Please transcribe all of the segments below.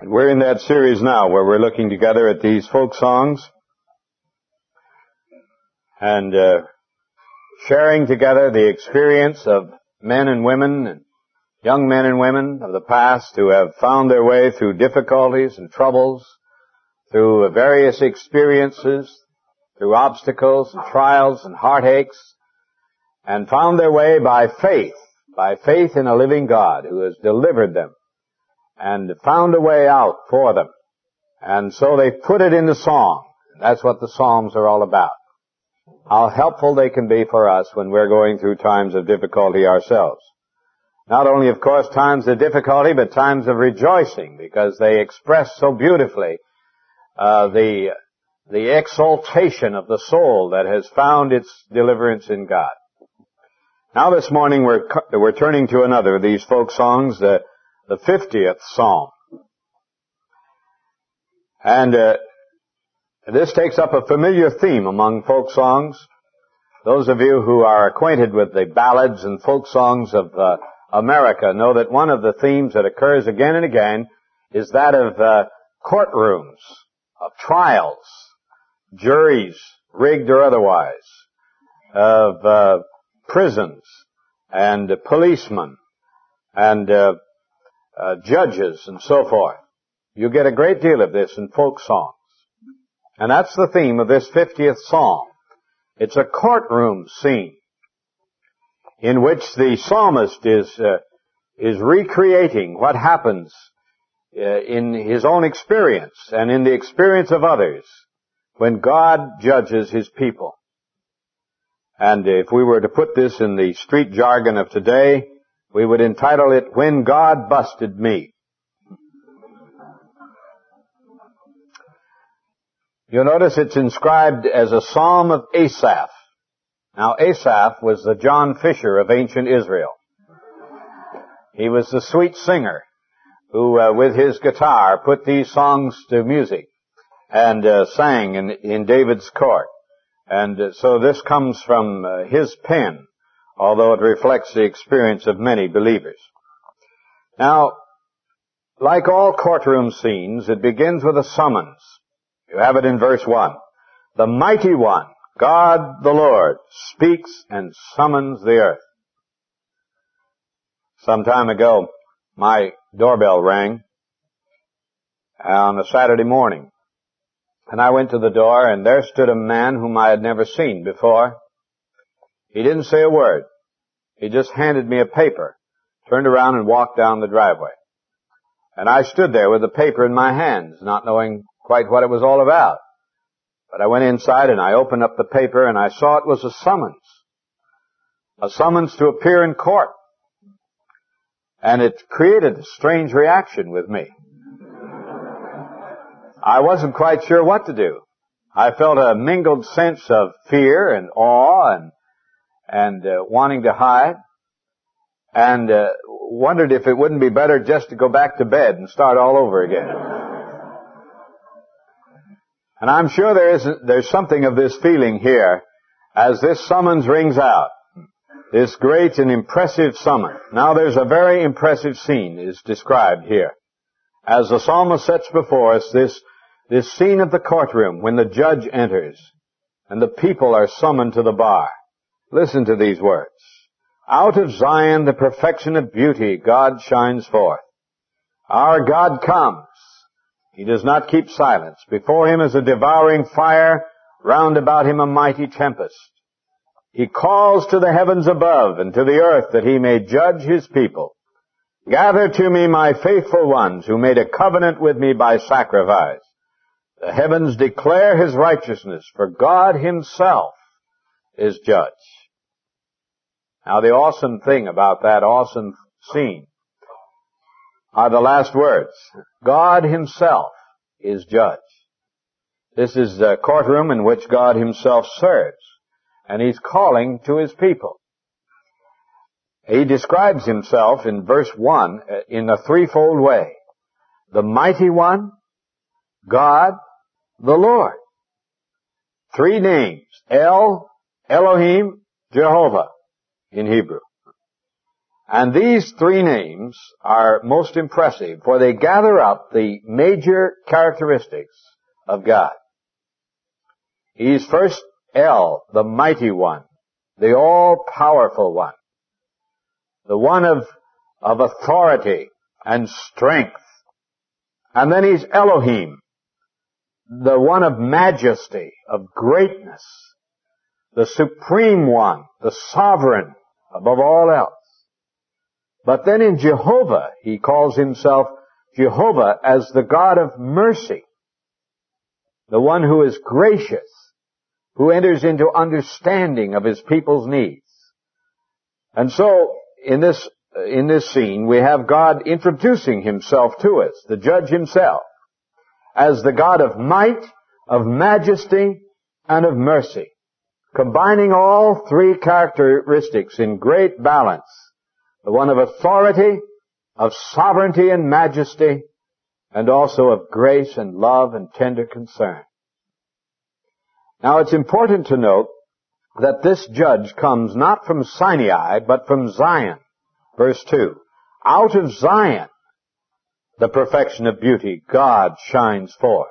We're in that series now where we're looking together at these folk songs and sharing together the experience of men and women, and young men and women of the past who have found their way through difficulties and troubles, through various experiences, through obstacles and trials and heartaches, and found their way by faith in a living God who has delivered them and found a way out for them. And so they put it in the song. That's what the Psalms are all about. How helpful they can be for us when we're going through times of difficulty ourselves. Not only, of course, times of difficulty, but times of rejoicing, because they express so beautifully the exaltation of the soul that has found its deliverance in God. Now this morning we're turning to another of these folk songs, the 50th Psalm. And this takes up a familiar theme among folk songs. Those of you who are acquainted with the ballads and folk songs of America know that one of the themes that occurs again and again is that of courtrooms, of trials, juries, rigged or otherwise, of prisons, and policemen, and judges, and so forth. You get a great deal of this in folk songs. And that's the theme of this 50th Psalm. It's a courtroom scene in which the psalmist is recreating what happens in his own experience and in the experience of others when God judges his people. And if we were to put this in the street jargon of today, we would entitle it, When God Busted Me. You'll notice it's inscribed as a psalm of Asaph. Now, Asaph was the John Fisher of ancient Israel. He was the sweet singer who, with his guitar, put these songs to music and sang in David's court. And so this comes from his pen, although it reflects the experience of many believers. Now, like all courtroom scenes, it begins with a summons. You have it in verse 1. The mighty one, God the Lord, speaks and summons the earth. Some time ago, my doorbell rang on a Saturday morning. And I went to the door, and there stood a man whom I had never seen before. He didn't say a word. He just handed me a paper, turned around and walked down the driveway. And I stood there with the paper in my hands, not knowing quite what it was all about. But I went inside and I opened up the paper and I saw it was a summons to appear in court. And it created a strange reaction with me. I wasn't quite sure what to do. I felt a mingled sense of fear and awe and wanting to hide, and wondered if it wouldn't be better just to go back to bed and start all over again. And I'm sure there's something of this feeling here as this summons rings out. This great and impressive summons. Now there's a very impressive scene is described here. As the psalmist sets before us this scene of the courtroom when the judge enters and the people are summoned to the bar. Listen to these words. Out of Zion, the perfection of beauty, God shines forth. Our God comes. He does not keep silence. Before him is a devouring fire, round about him a mighty tempest. He calls to the heavens above and to the earth that he may judge his people. Gather to me my faithful ones who made a covenant with me by sacrifice. The heavens declare his righteousness, for God himself is judge. Now the awesome thing about that awesome scene are the last words. God himself is judge. This is the courtroom in which God himself serves, and he's calling to his people. He describes himself in verse 1 in a threefold way. The mighty one, God, the Lord. Three names. El, Elohim, Jehovah in Hebrew. And these three names are most impressive, for they gather up the major characteristics of God. He's first El, the mighty one, the all-powerful one, the one of authority and strength. And then he's Elohim, the one of majesty, of greatness, the supreme one, the sovereign above all else. But then in Jehovah, he calls himself Jehovah as the God of mercy, the one who is gracious, who enters into understanding of his people's needs. And so, in this scene, we have God introducing himself to us, the judge himself, as the God of might, of majesty, and of mercy, combining all three characteristics in great balance. The one of authority, of sovereignty and majesty, and also of grace and love and tender concern. Now it's important to note that this judge comes not from Sinai, but from Zion. Verse 2. Out of Zion, the perfection of beauty, God shines forth.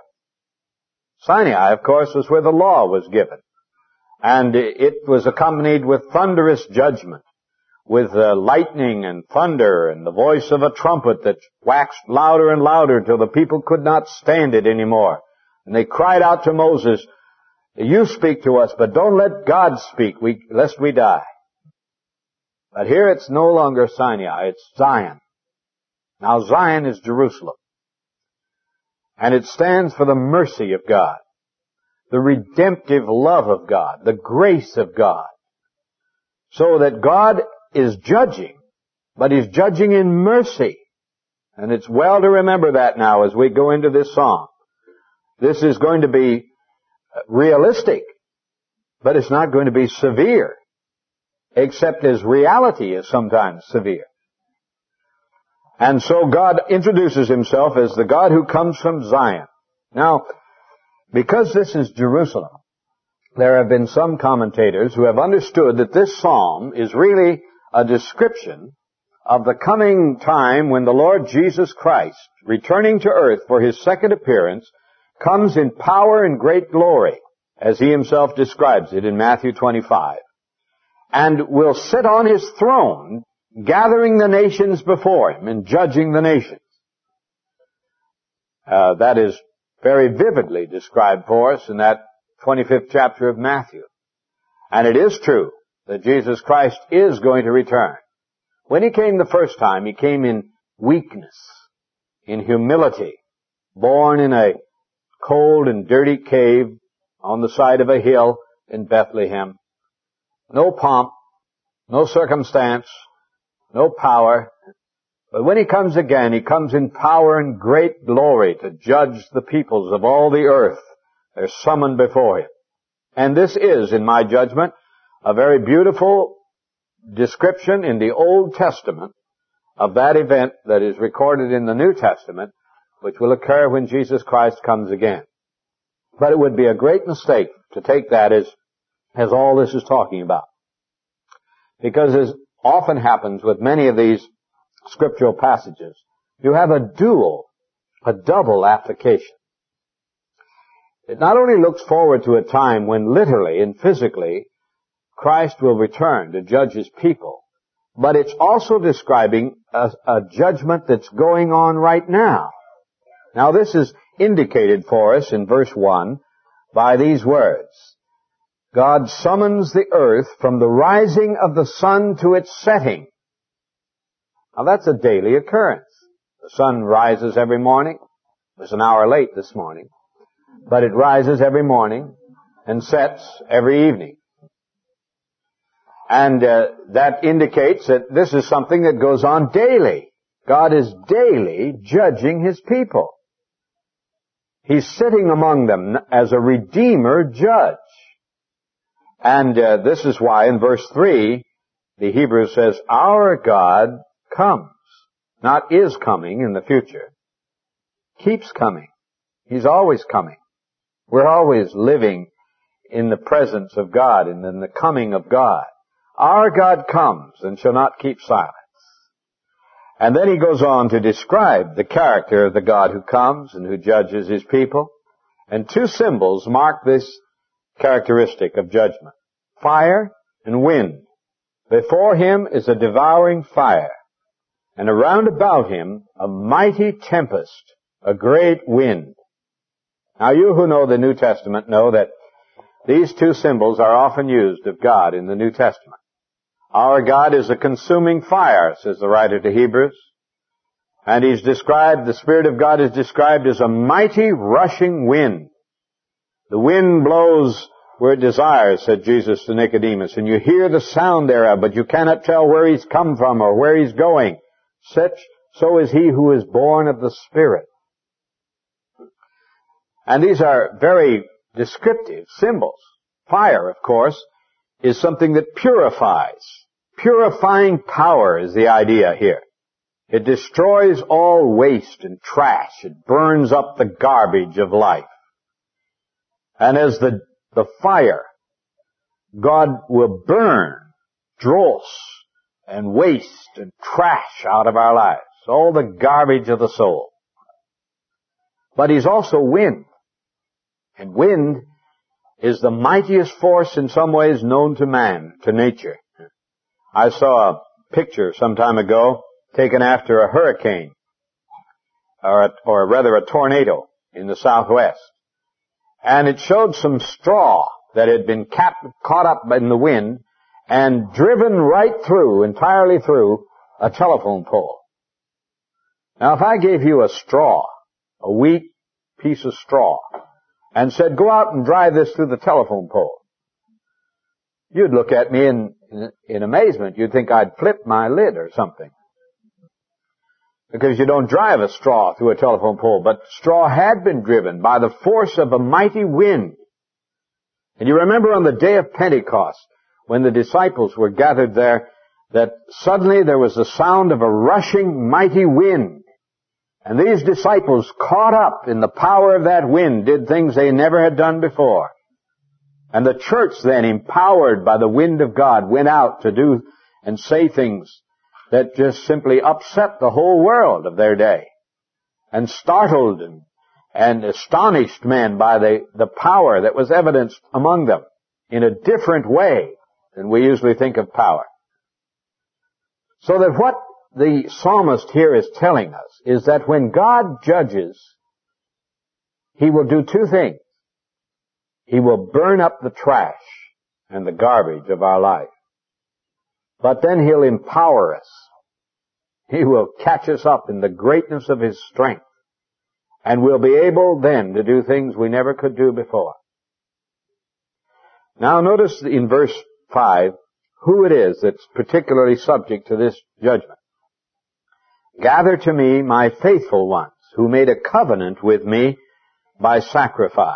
Sinai, of course, was where the law was given. And it was accompanied with thunderous judgment, with lightning and thunder and the voice of a trumpet that waxed louder and louder till the people could not stand it anymore. And they cried out to Moses, "You speak to us, but don't let God speak, lest we die." But here it's no longer Sinai, it's Zion. Now Zion is Jerusalem. And it stands for the mercy of God, the redemptive love of God, the grace of God. So that God is judging, but He's judging in mercy. And it's well to remember that now as we go into this song. This is going to be realistic, but it's not going to be severe, except as reality is sometimes severe. And so God introduces Himself as the God who comes from Zion. Now, because this is Jerusalem, there have been some commentators who have understood that this psalm is really a description of the coming time when the Lord Jesus Christ, returning to earth for His second appearance, comes in power and great glory, as He Himself describes it in Matthew 25, and will sit on His throne, gathering the nations before Him and judging the nations. That is very vividly described for us in that 25th chapter of Matthew. And it is true that Jesus Christ is going to return. When He came the first time, He came in weakness, in humility, born in a cold and dirty cave on the side of a hill in Bethlehem. No pomp, no circumstance, no power. But when He comes again, He comes in power and great glory to judge the peoples of all the earth. They're summoned before Him. And this is, in my judgment, a very beautiful description in the Old Testament of that event that is recorded in the New Testament, which will occur when Jesus Christ comes again. But it would be a great mistake to take that as all this is talking about. Because as often happens with many of these scriptural passages, you have a double application. It not only looks forward to a time when literally and physically Christ will return to judge His people, but it's also describing a judgment that's going on right now. Now this is indicated for us in verse 1 by these words. God summons the earth from the rising of the sun to its setting. Now that's a daily occurrence. The sun rises every morning. It was an hour late this morning. But it rises every morning and sets every evening. And that indicates that this is something that goes on daily. God is daily judging His people. He's sitting among them as a redeemer judge. And this is why in verse 3, the Hebrew says, our God comes. Not is coming in the future. Keeps coming. He's always coming. We're always living in the presence of God and in the coming of God. Our God comes and shall not keep silence. And then he goes on to describe the character of the God who comes and who judges his people. And two symbols mark this characteristic of judgment: fire and wind. Before him is a devouring fire, and around about him a mighty tempest, a great wind. Now you who know the New Testament know that these two symbols are often used of God in the New Testament. Our God is a consuming fire, says the writer to Hebrews. And the Spirit of God is described as a mighty rushing wind. The wind blows where it desires, said Jesus to Nicodemus, and you hear the sound thereof, but you cannot tell where he's come from or where he's going. So is he who is born of the Spirit. And these are very descriptive symbols. Fire, of course, is something that purifies. Purifying power is the idea here. It destroys all waste and trash. It burns up the garbage of life. And as the fire, God will burn dross and waste and trash out of our lives, all the garbage of the soul. But he's also wind. And wind is the mightiest force in some ways known to man, to nature. I saw a picture some time ago taken after a hurricane, or rather a tornado in the southwest. And it showed some straw that had been caught up in the wind and driven entirely through, a telephone pole. Now if I gave you a straw, a wheat piece of straw, and said, go out and drive this through the telephone pole, you'd look at me in amazement. You'd think I'd flip my lid or something. Because you don't drive a straw through a telephone pole, but straw had been driven by the force of a mighty wind. And you remember on the day of Pentecost, when the disciples were gathered there, that suddenly there was the sound of a rushing mighty wind. And these disciples, caught up in the power of that wind, did things they never had done before. And the church then, empowered by the wind of God, went out to do and say things that just simply upset the whole world of their day, and startled and astonished men by the power that was evidenced among them in a different way than we usually think of power. So that what the psalmist here is telling us is that when God judges, he will do two things. He will burn up the trash and the garbage of our life. But then he'll empower us. He will catch us up in the greatness of his strength. And we'll be able then to do things we never could do before. Now notice in verse 5 who it is that's particularly subject to this judgment. Gather to me my faithful ones, who made a covenant with me by sacrifice.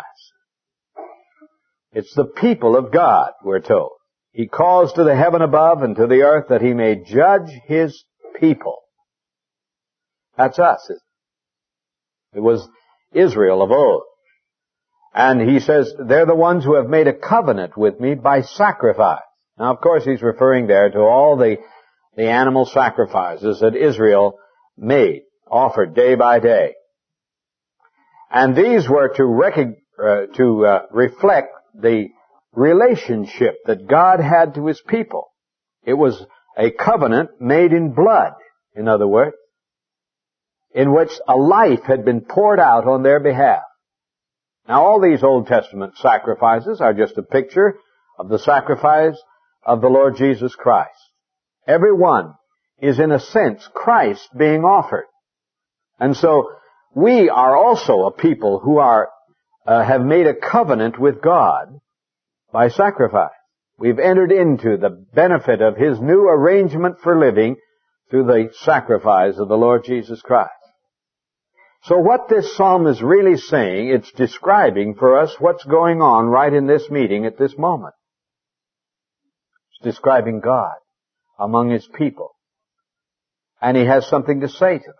It's the people of God, we're told. He calls to the heaven above and to the earth that he may judge his people. That's us. It was Israel of old. And he says, they're the ones who have made a covenant with me by sacrifice. Now, of course, he's referring there to all the animal sacrifices that Israel made, offered day by day. And these were to reflect the relationship that God had to his people. It was a covenant made in blood, in other words, in which a life had been poured out on their behalf. Now, all these Old Testament sacrifices are just a picture of the sacrifice of the Lord Jesus Christ. Every one is, in a sense, Christ being offered. And so, we are also a people who have made a covenant with God by sacrifice. We've entered into the benefit of his new arrangement for living through the sacrifice of the Lord Jesus Christ. So what this psalm is really saying, it's describing for us what's going on right in this meeting at this moment. It's describing God among his people. And he has something to say to them.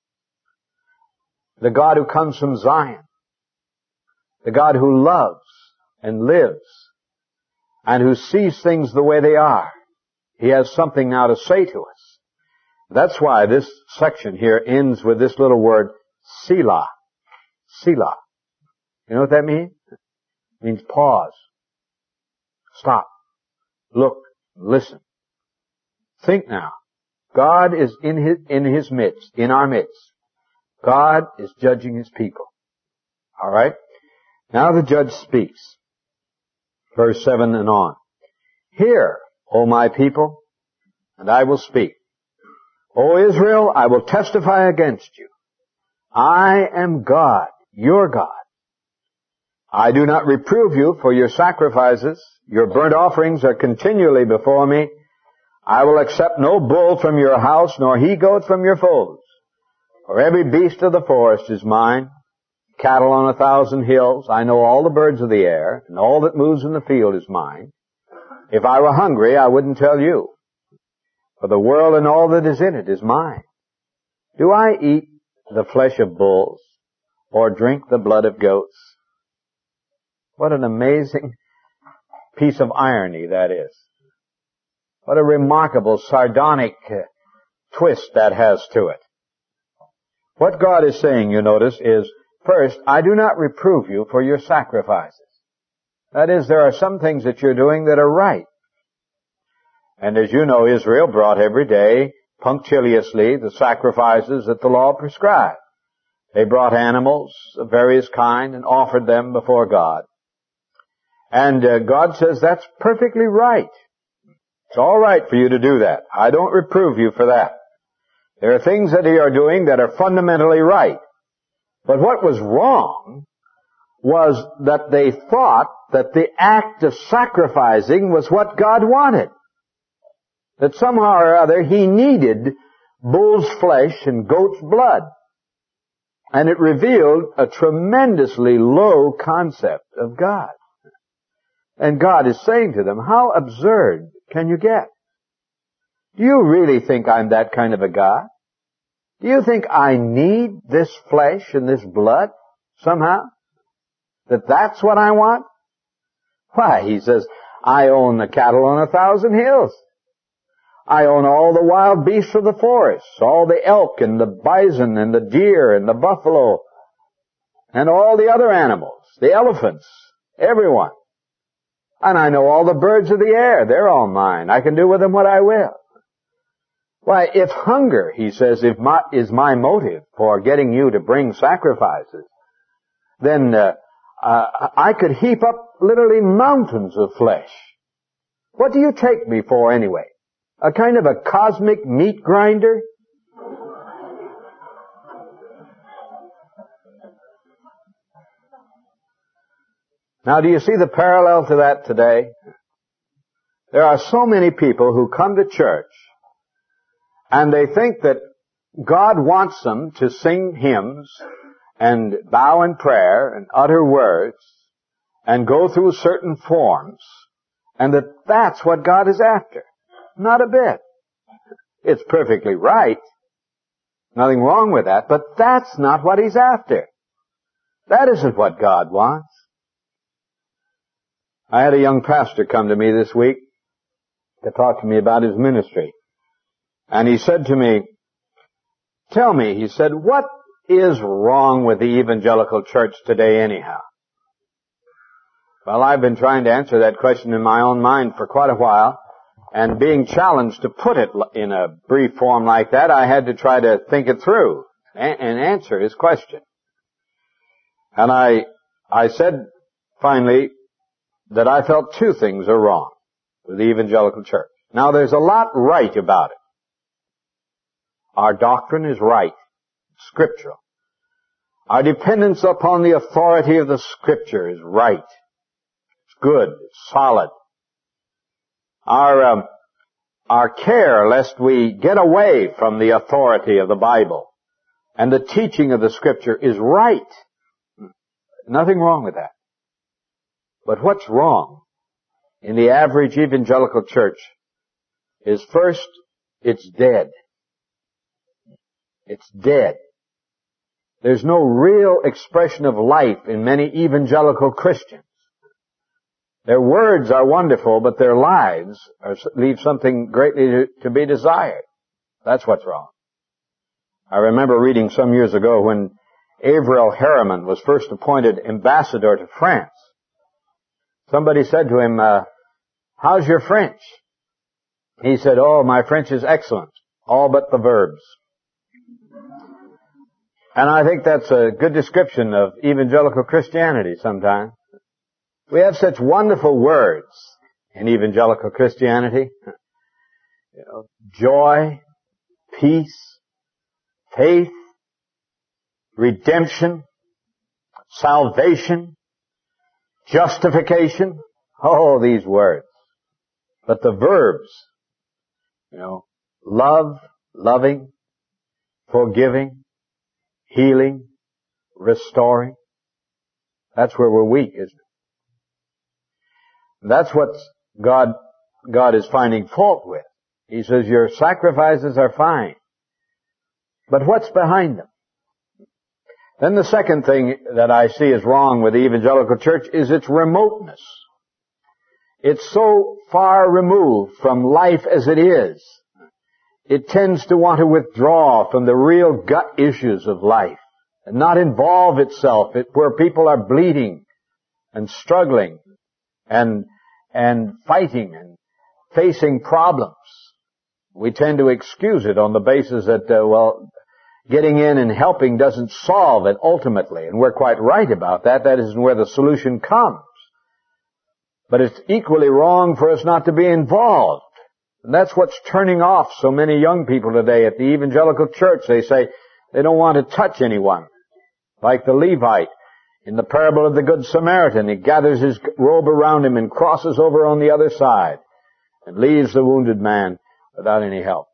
The God who comes from Zion. The God who loves and lives and who sees things the way they are. He has something now to say to us. That's why this section here ends with this little word, Selah. Selah. You know what that means? It means pause. Stop. Look. Listen. Think now. God is in His midst, in our midst. God is judging His people. Alright? Now the judge speaks. Verse 7 and on. Hear, O my people, and I will speak. O Israel, I will testify against you. I am God, your God. I do not reprove you for your sacrifices. Your burnt offerings are continually before me. I will accept no bull from your house, nor he-goat from your folds. For every beast of the forest is mine, cattle on 1,000 hills. I know all the birds of the air, and all that moves in the field is mine. If I were hungry, I wouldn't tell you. For the world and all that is in it is mine. Do I eat the flesh of bulls, or drink the blood of goats? What an amazing piece of irony that is. What a remarkable sardonic twist that has to it. What God is saying, you notice, is, first, I do not reprove you for your sacrifices. That is, there are some things that you're doing that are right. And as you know, Israel brought every day, punctiliously, the sacrifices that the law prescribed. They brought animals of various kind and offered them before God. And God says that's perfectly right. It's all right for you to do that. I don't reprove you for that. There are things that you are doing that are fundamentally right. But what was wrong was that they thought that the act of sacrificing was what God wanted. That somehow or other He needed bull's flesh and goat's blood. And it revealed a tremendously low concept of God. And God is saying to them, how absurd can you get? Do you really think I'm that kind of a God? Do you think I need this flesh and this blood somehow? That that's what I want? Why, He says, I own the cattle on 1,000 hills. I own all the wild beasts of the forest, all the elk and the bison and the deer and the buffalo and all the other animals, the elephants, everyone. And I know all the birds of the air. They're all mine. I can do with them what I will. Why, if hunger, He says, is my motive for getting you to bring sacrifices, then I could heap up literally mountains of flesh. What do you take me for anyway? A kind of a cosmic meat grinder? Now, do you see the parallel to that today? There are so many people who come to church and they think that God wants them to sing hymns and bow in prayer and utter words and go through certain forms, and that that's what God is after. Not a bit. It's perfectly right. Nothing wrong with that, but that's not what He's after. That isn't what God wants. I had a young pastor come to me this week to talk to me about his ministry. And he said to me, tell me, he said, what is wrong with the evangelical church today anyhow? Well, I've been trying to answer that question in my own mind for quite a while, and being challenged to put it in a brief form like that, I had to try to think it through and answer his question. And I said finally that I felt two things are wrong with the evangelical church. Now, there's a lot right about it. Our doctrine is right, scriptural. Our dependence upon the authority of the Scripture is right. It's good, it's solid. Our care lest we get away from the authority of the Bible and the teaching of the Scripture is right. Nothing wrong with that. But what's wrong in the average evangelical church is, first, it's dead. It's dead. There's no real expression of life in many evangelical Christians. Their words are wonderful, but their lives leave something greatly to be desired. That's what's wrong. I remember reading some years ago when Averell Harriman was first appointed ambassador to France. Somebody said to him, how's your French? He said, oh, my French is excellent, all but the verbs. And I think that's a good description of evangelical Christianity sometimes. We have such wonderful words in evangelical Christianity. Joy, peace, faith, redemption, salvation, justification. Oh, these words. But the verbs, love, loving, forgiving, healing, restoring. That's where we're weak, isn't it? That's what God is finding fault with. He says, your sacrifices are fine. But what's behind them? Then the second thing that I see is wrong with the evangelical church is its remoteness. It's so far removed from life as it is. It tends to want to withdraw from the real gut issues of life and not involve itself where people are bleeding and struggling and fighting and facing problems. We tend to excuse it on the basis that, getting in and helping doesn't solve it ultimately. And we're quite right about that. That isn't where the solution comes. But it's equally wrong for us not to be involved. And that's what's turning off so many young people today at the evangelical church. They say they don't want to touch anyone. Like the Levite in the parable of the Good Samaritan. He gathers his robe around him and crosses over on the other side and leaves the wounded man without any help.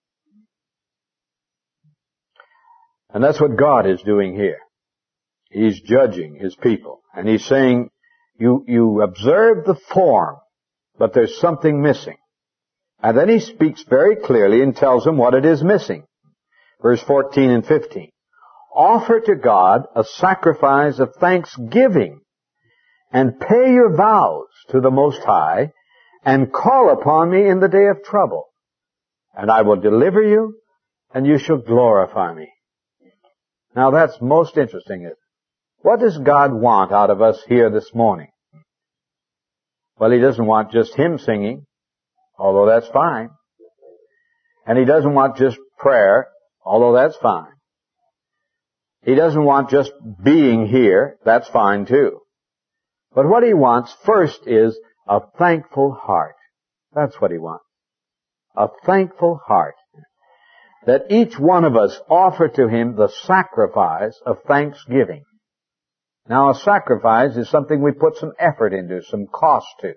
And that's what God is doing here. He's judging His people. And He's saying, you observe the form, but there's something missing. And then He speaks very clearly and tells them what it is missing. Verse 14 and 15. Offer to God a sacrifice of thanksgiving and pay your vows to the Most High and call upon me in the day of trouble. And I will deliver you and you shall glorify me. Now that's most interesting. What does God want out of us here this morning? Well, He doesn't want just hymn singing, although that's fine. And He doesn't want just prayer, although that's fine. He doesn't want just being here, that's fine too. But what He wants first is a thankful heart. That's what He wants. A thankful heart. That each one of us offer to Him the sacrifice of thanksgiving. Now, a sacrifice is something we put some effort into, some cost to.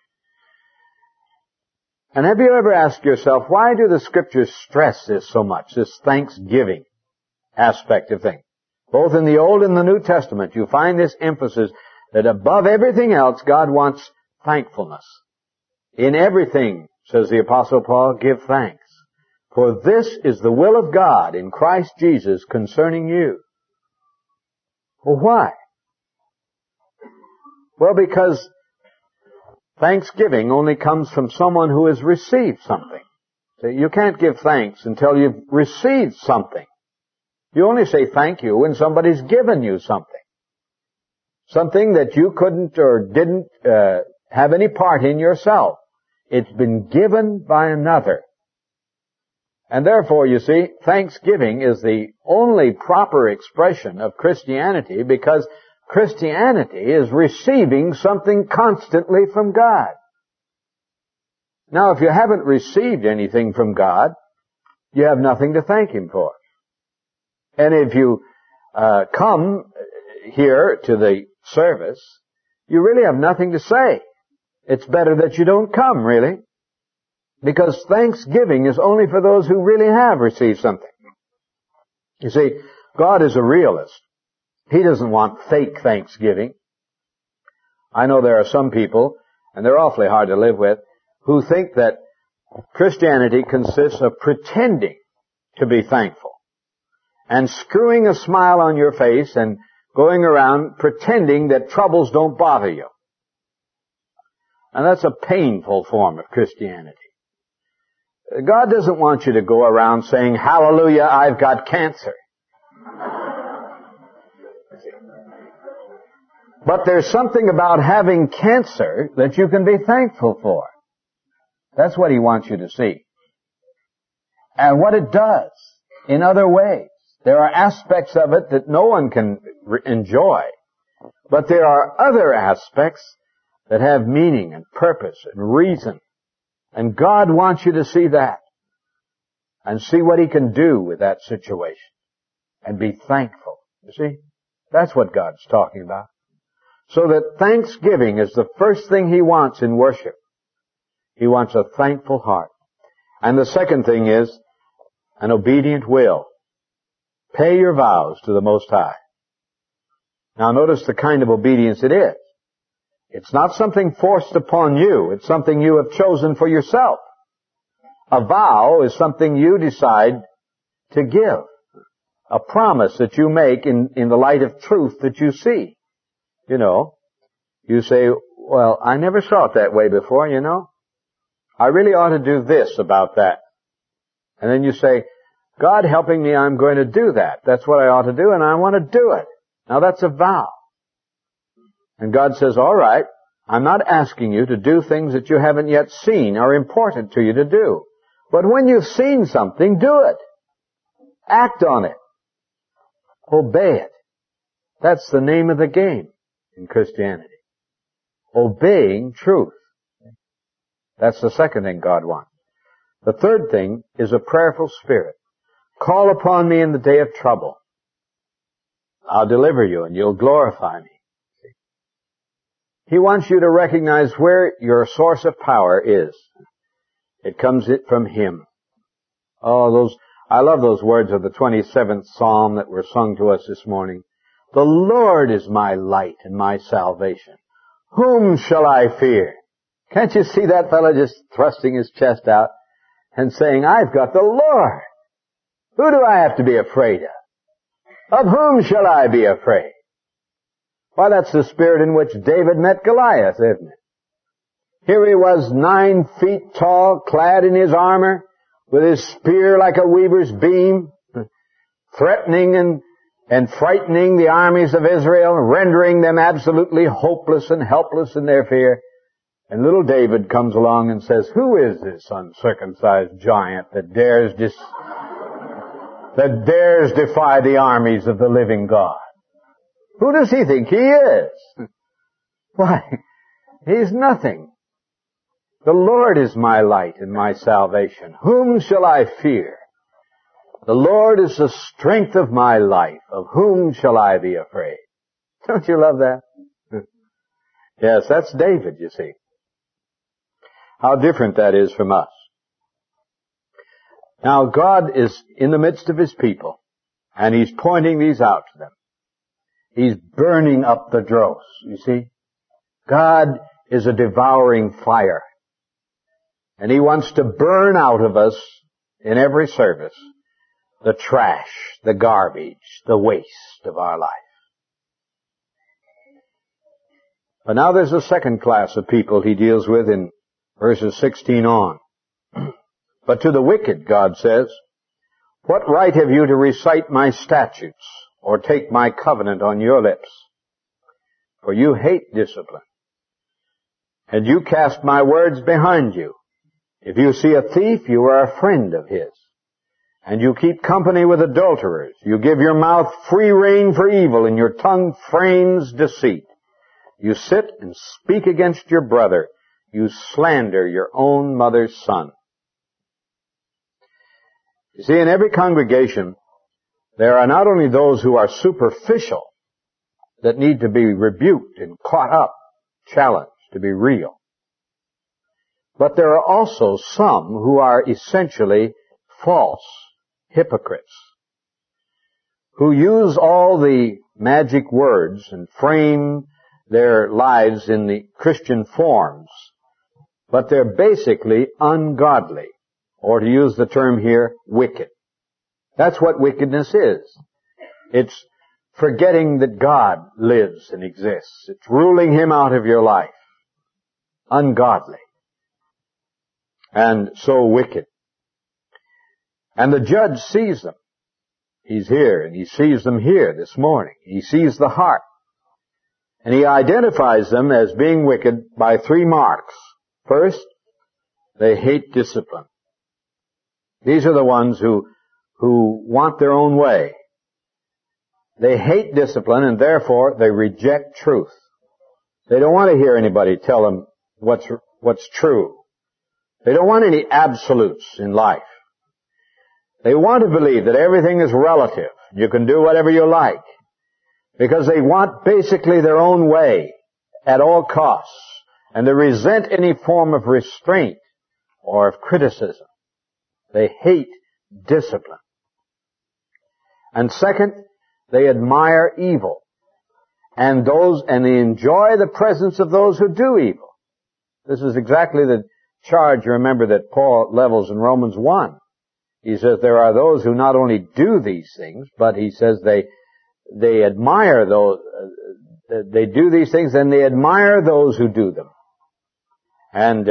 And have you ever asked yourself, why do the Scriptures stress this so much, this thanksgiving aspect of things? Both in the Old and the New Testament, you find this emphasis that above everything else, God wants thankfulness. In everything, says the Apostle Paul, give thanks. For this is the will of God in Christ Jesus concerning you. Well, why? Well, because thanksgiving only comes from someone who has received something. So you can't give thanks until you've received something. You only say thank you when somebody's given you something. Something that you couldn't or didn't have any part in yourself. It's been given by another. And therefore, you see, thanksgiving is the only proper expression of Christianity because Christianity is receiving something constantly from God. Now, if you haven't received anything from God, you have nothing to thank Him for. And if you come here to the service, you really have nothing to say. It's better that you don't come, really. Because thanksgiving is only for those who really have received something. You see, God is a realist. He doesn't want fake thanksgiving. I know there are some people, and they're awfully hard to live with, who think that Christianity consists of pretending to be thankful and screwing a smile on your face and going around pretending that troubles don't bother you. And that's a painful form of Christianity. God doesn't want you to go around saying, hallelujah, I've got cancer. But there's something about having cancer that you can be thankful for. That's what He wants you to see. And what it does in other ways. There are aspects of it that no one can enjoy. But there are other aspects that have meaning and purpose and reason. And God wants you to see that. And see what He can do with that situation. And be thankful. You see? That's what God's talking about. So that thanksgiving is the first thing He wants in worship. He wants a thankful heart. And the second thing is an obedient will. Pay your vows to the Most High. Now notice the kind of obedience it is. It's not something forced upon you. It's something you have chosen for yourself. A vow is something you decide to give. A promise that you make in the light of truth that you see. You know, you say, well, I never saw it that way before, you know. I really ought to do this about that. And then you say, God helping me, I'm going to do that. That's what I ought to do, and I want to do it. Now that's a vow. And God says, all right, I'm not asking you to do things that you haven't yet seen or important to you to do. But when you've seen something, do it. Act on it. Obey it. That's the name of the game in Christianity. Obeying truth. That's the second thing God wants. The third thing is a prayerful spirit. Call upon me in the day of trouble. I'll deliver you and you'll glorify me. He wants you to recognize where your source of power is. It comes from Him. Oh, I love those words of the 27th Psalm that were sung to us this morning. The Lord is my light and my salvation. Whom shall I fear? Can't you see that fellow just thrusting his chest out and saying, I've got the Lord. Who do I have to be afraid of? Of whom shall I be afraid? Why, that's the spirit in which David met Goliath, isn't it? Here he was 9 feet tall, clad in his armor, with his spear like a weaver's beam, threatening and frightening the armies of Israel, rendering them absolutely hopeless and helpless in their fear. And little David comes along and says, who is this uncircumcised giant that dares defy the armies of the living God? Who does he think he is? Why, he's nothing. The Lord is my light and my salvation. Whom shall I fear? The Lord is the strength of my life. Of whom shall I be afraid? Don't you love that? Yes, that's David, you see. How different that is from us. Now, God is in the midst of His people, and He's pointing these out to them. He's burning up the dross, you see. God is a devouring fire, and He wants to burn out of us in every service the trash, the garbage, the waste of our life. But now there's a second class of people He deals with in verses 16 on. But to the wicked, God says, what right have you to recite my statutes or take my covenant on your lips? For you hate discipline, and you cast my words behind you. If you see a thief, you are a friend of his. And you keep company with adulterers. You give your mouth free rein for evil, and your tongue frames deceit. You sit and speak against your brother. You slander your own mother's son. You see, in every congregation, there are not only those who are superficial, that need to be rebuked and caught up, challenged to be real. But there are also some who are essentially false hypocrites, who use all the magic words and frame their lives in the Christian forms, but they're basically ungodly, or to use the term here, wicked. That's what wickedness is. It's forgetting that God lives and exists. It's ruling Him out of your life. Ungodly. And so wicked. And the judge sees them. He's here, and he sees them here this morning. He sees the heart. And he identifies them as being wicked by 3 marks. First, they hate discipline. These are the ones who want their own way. They hate discipline, and therefore they reject truth. They don't want to hear anybody tell them what's true. They don't want any absolutes in life. They want to believe that everything is relative. You can do whatever you like. Because they want basically their own way at all costs. And they resent any form of restraint or of criticism. They hate discipline. And second, they admire evil. And they enjoy the presence of those who do evil. This is exactly the charge, you remember, that Paul levels in Romans 1. He says there are those who not only do these things, but he says they admire those, they do these things and they admire those who do them. And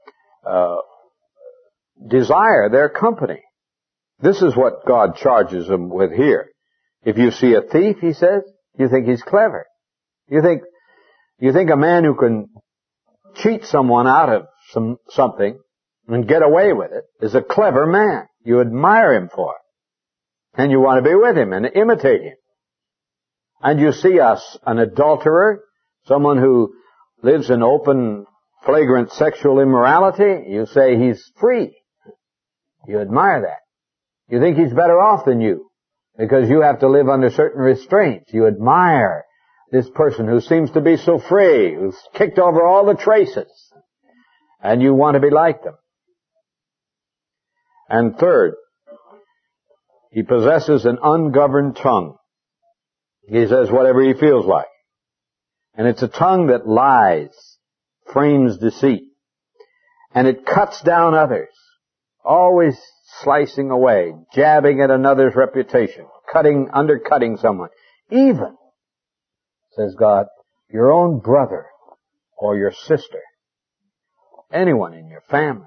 desire their company. This is what God charges them with here. If you see a thief, he says, you think he's clever. You think a man who can cheat someone out of something and get away with it is a clever man. You admire him for it. And you want to be with him and imitate him. And you see an adulterer, someone who lives in open, flagrant sexual immorality, you say he's free. You admire that. You think he's better off than you because you have to live under certain restraints. You admire this person who seems to be so free, who's kicked over all the traces, and you want to be like them. And third, he possesses an ungoverned tongue. He says whatever he feels like. And it's a tongue that lies, frames deceit, and it cuts down others, always slicing away, jabbing at another's reputation, undercutting someone. Even, says God, your own brother or your sister, anyone in your family.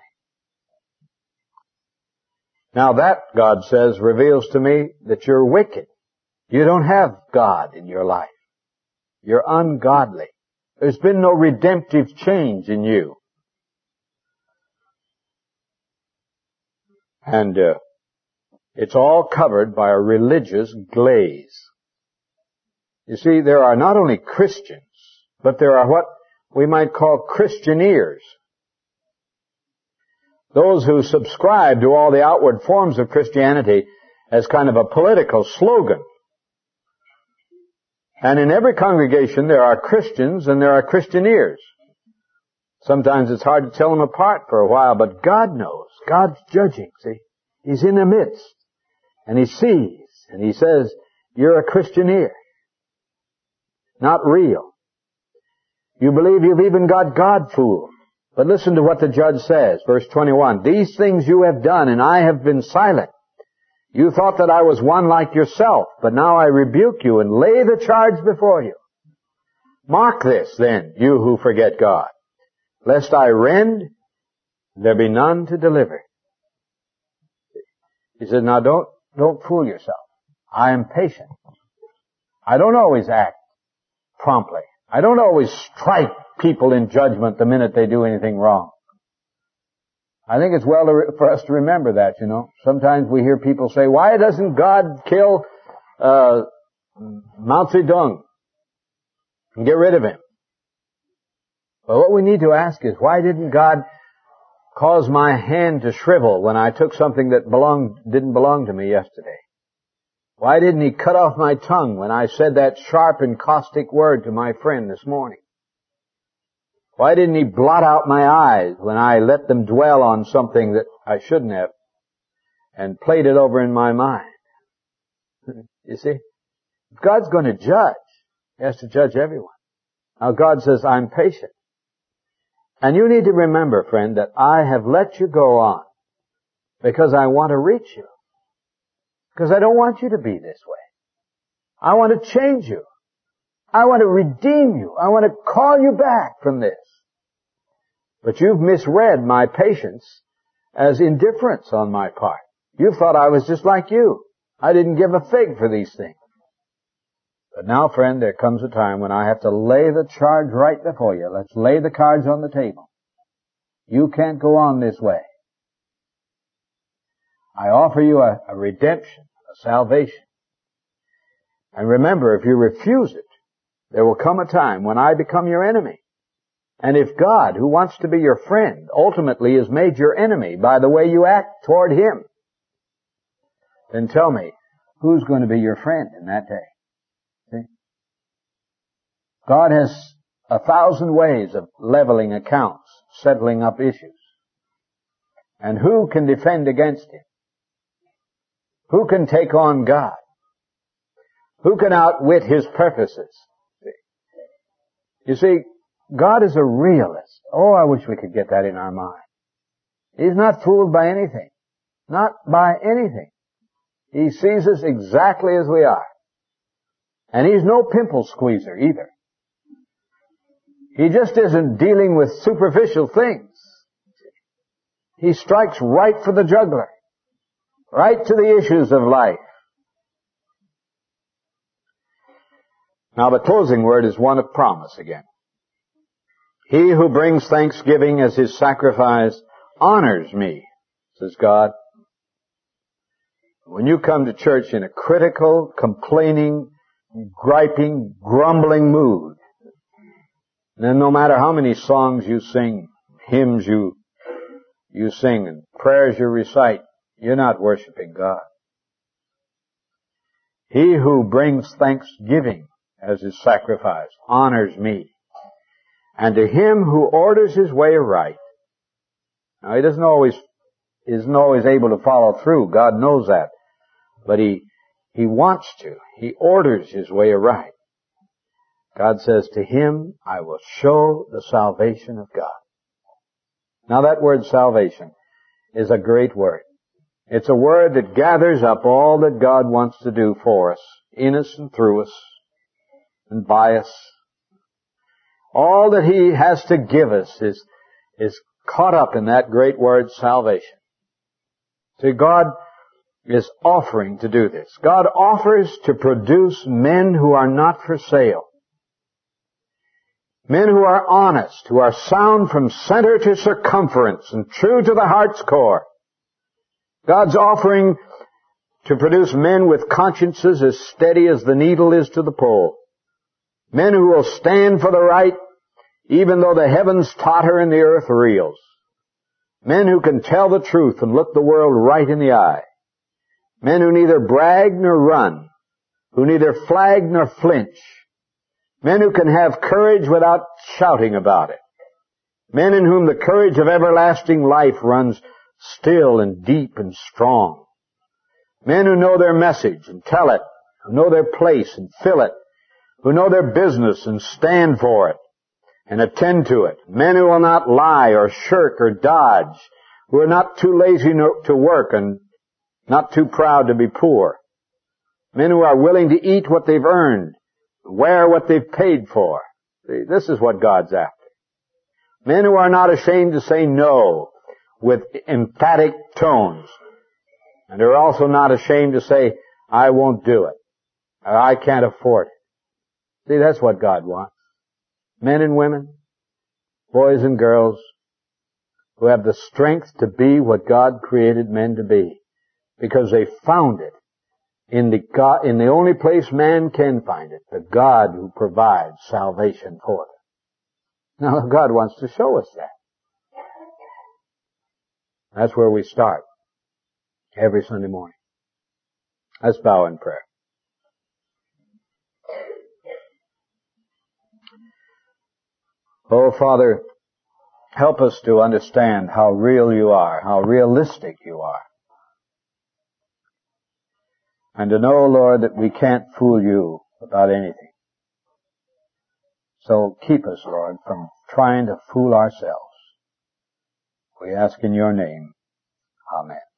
Now that, God says, reveals to me that you're wicked. You don't have God in your life. You're ungodly. There's been no redemptive change in you. And it's all covered by a religious glaze. You see, there are not only Christians, but there are what we might call Christianeers. Those who subscribe to all the outward forms of Christianity as kind of a political slogan. And in every congregation there are Christians and there are Christianeers. Sometimes it's hard to tell them apart for a while, but God knows. God's judging, see. He's in the midst. And He sees. And He says, you're a Christianeer. Not real. You believe you've even got God fooled. But listen to what the judge says, verse 21. These things you have done, and I have been silent. You thought that I was one like yourself, but now I rebuke you and lay the charge before you. Mark this, then, you who forget God, lest I rend, there be none to deliver. He said, now don't fool yourself. I am patient. I don't always act promptly. I don't always strike people in judgment the minute they do anything wrong. I think it's well for us to remember that, you know. Sometimes we hear people say, why doesn't God kill Mao Zedong and get rid of him? Well, what we need to ask is, why didn't God cause my hand to shrivel when I took something that didn't belong to me yesterday? Why didn't He cut off my tongue when I said that sharp and caustic word to my friend this morning? Why didn't He blot out my eyes when I let them dwell on something that I shouldn't have and played it over in my mind? You see? If God's going to judge, He has to judge everyone. Now God says, I'm patient. And you need to remember, friend, that I have let you go on because I want to reach you. Because I don't want you to be this way. I want to change you. I want to redeem you. I want to call you back from this. But you've misread my patience as indifference on my part. You thought I was just like you. I didn't give a fig for these things. But now, friend, there comes a time when I have to lay the charge right before you. Let's lay the cards on the table. You can't go on this way. I offer you a redemption, a salvation. And remember, if you refuse it, there will come a time when I become your enemy. And if God, who wants to be your friend, ultimately is made your enemy by the way you act toward Him, then tell me, who's going to be your friend in that day? See? God has 1,000 ways of leveling accounts, settling up issues. And who can defend against Him? Who can take on God? Who can outwit His purposes? You see, God is a realist. Oh, I wish we could get that in our mind. He's not fooled by anything. Not by anything. He sees us exactly as we are. And He's no pimple squeezer either. He just isn't dealing with superficial things. He strikes right for the jugular. Right to the issues of life. Now the closing word is one of promise again. He who brings thanksgiving as his sacrifice honors me, says God. When you come to church in a critical, complaining, griping, grumbling mood, then no matter how many songs you sing, hymns you sing, and prayers you recite, you're not worshiping God. He who brings thanksgiving as his sacrifice honors me. And to him who orders his way aright. Now he isn't always able to follow through. God knows that. But he wants to. He orders his way aright. God says, to him I will show the salvation of God. Now that word salvation is a great word. It's a word that gathers up all that God wants to do for us, in us and through us, and by us. All that He has to give us is caught up in that great word salvation. See, God is offering to do this. God offers to produce men who are not for sale. Men who are honest, who are sound from center to circumference and true to the heart's core. God's offering to produce men with consciences as steady as the needle is to the pole. Men who will stand for the right even though the heavens totter and the earth reels. Men who can tell the truth and look the world right in the eye. Men who neither brag nor run, who neither flag nor flinch. Men who can have courage without shouting about it. Men in whom the courage of everlasting life runs still and deep and strong. Men who know their message and tell it, who know their place and fill it, who know their business and stand for it and attend to it. Men who will not lie or shirk or dodge, who are not too lazy to work and not too proud to be poor. Men who are willing to eat what they've earned, wear what they've paid for. See, this is what God's after. Men who are not ashamed to say no with emphatic tones. And are also not ashamed to say, I won't do it. Or I can't afford it. See, that's what God wants. Men and women, boys and girls, who have the strength to be what God created men to be. Because they found it in the only place man can find it, the God who provides salvation for them. Now God wants to show us that. That's where we start every Sunday morning. Let's bow in prayer. Oh, Father, help us to understand how real you are, how realistic you are. And to know, Lord, that we can't fool you about anything. So keep us, Lord, from trying to fool ourselves. We ask in your name. Amen.